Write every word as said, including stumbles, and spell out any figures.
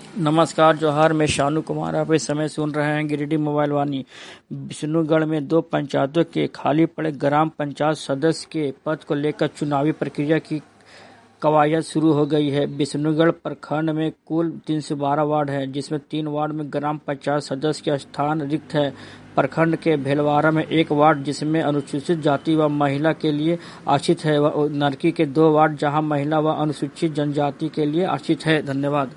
नमस्कार जोहार, मैं शानू कुमार। आप इस समय सुन रहे हैं गिरिडीह मोबाइल वाणी। विष्णुगढ़ में दो पंचायतों के खाली पड़े ग्राम पंचायत सदस्य के पद को लेकर चुनावी प्रक्रिया की कवायद शुरू हो गई है। विष्णुगढ़ प्रखंड में कुल तीन सौ बारह वार्ड है, जिसमें तीन वार्ड में ग्राम पंचायत सदस्य के स्थान रिक्त है। प्रखंड के भेलवाड़ा में एक वार्ड जिसमें अनुसूचित जाति व महिला के लिए आरक्षित है, व नरकी के दो वार्ड जहां महिला व अनुसूचित जनजाति के लिए आरक्षित है। धन्यवाद।